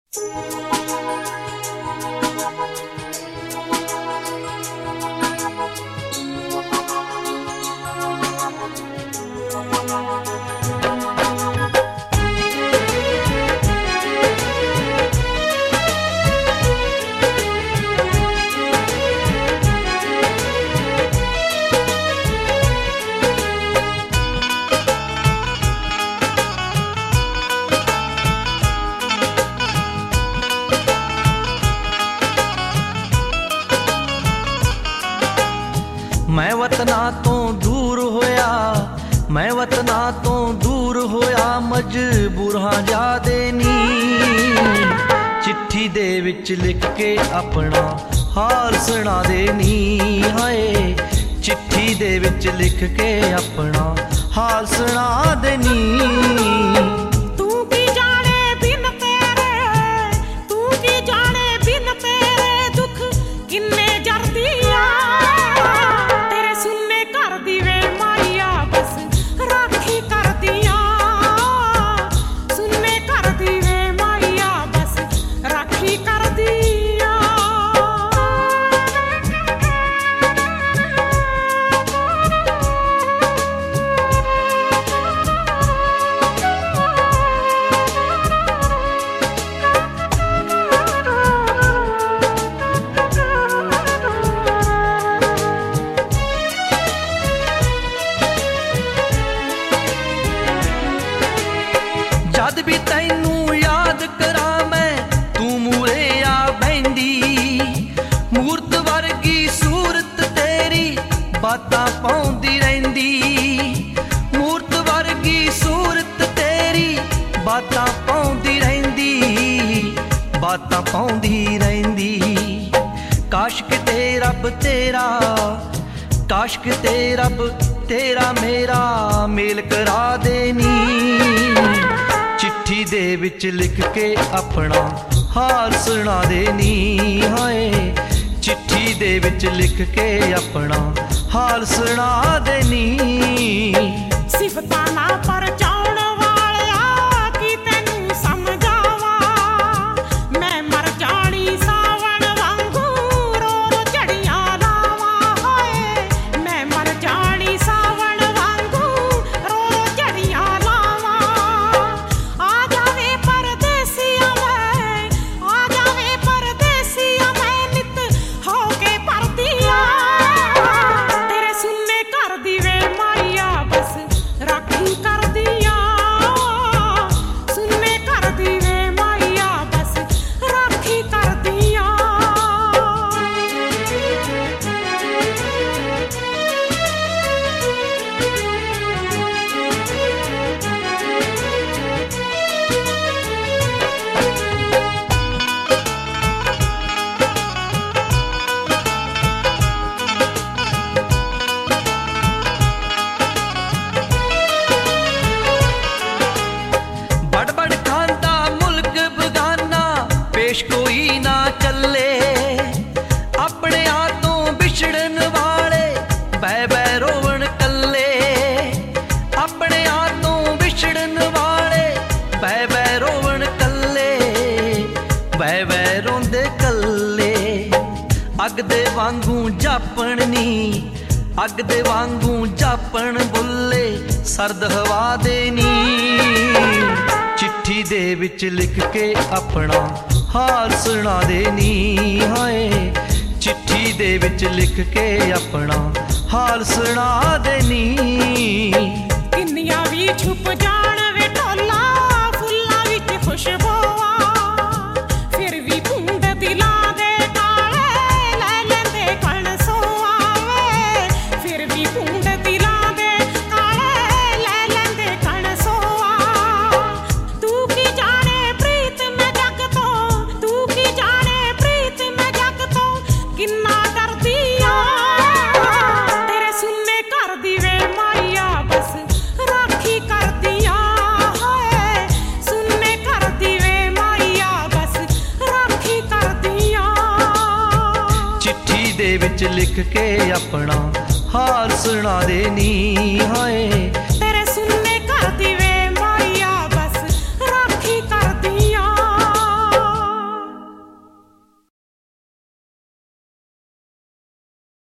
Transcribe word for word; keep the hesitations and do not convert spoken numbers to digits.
मैं वतना तो दूर होया, मैं वतना तो दूर होया, मजबूर हां जा देनी। चिट्ठी दे विच लिख के अपना हाल सुना देनी। हाय चिट्ठी दे विच लिख के अपना हाल सुना देनी। जद भी तैनू याद करा मैं तू मूरे आ बहंदी। मूरत वर्गी सूरत तेरी बातां पाउंदी रहिंदी। मूरत वर्गी सूरत तेरी बातां पाउंदी रहिंदी, बातां पाउंदी रहिंदी। काश किते रब तेरा, काश किते रब तेरा मेरा मेल करा देनी। चिट्ठी दे विच लिख के अपना हाल सुना देनी। हाय चिट्ठी दे विच लिख के अपना हाल सुना देनी। सिफतां ना परचाउण वालिया की तैनू समझावा, मैं मर जानी सावण वांगू रो रो झड़ियां लावा। हाय मैं मर जानी सावण वांगू रो रो झड़ियां लावा। आ जावे परदेसिया मैं, आ जावे परदेसिया मैं, नित होके परदिया। तेरे सुन्ने कर दी वे माइया बस राखी कर दिया। सुन्ने कर दी वे माइया बस राखी कर दिया। बड़ बड़ खांदा मुल्क बगाना पेश कोई ना चले। अपने हाथों बिछड़न वाले बै बै रोवण कल्ले। अपने हाथों बिछड़न वाले बै बै रोवण कल्ले, बै बै रोंदे कल्ले। अग दे वांगू जापण नी, अग दे वांगू जापण बुल्ले सर्द हवा देनी। चिट्ठी दे विच लिख के अपना हाल सुना देनी। हाय चिट्ठी दे विच लिख के अपना हाल सुना देनी। किन्नियां भी छुप जाण वे ढोला फुल्लां विच खुशबूआ, फिर भी भूंड दिलां दे काले लै लैंदे कण सोआ वे। फिर भी भूंड दिलां दे काले लै लैंदे कण सोआ। तू की जाने प्रीत मैं जग तो, तू की जाने प्रीत मैं जग तो किन्ना डरदी आ। तेरे सुन्ने कर दी वे माइया बस राखी कर दिया। हाय सुन्ने कर दी वे माइया बस राखी कर दिया। चिट्ठी दे विच लिख के अपना हाल सुना देनी। हाय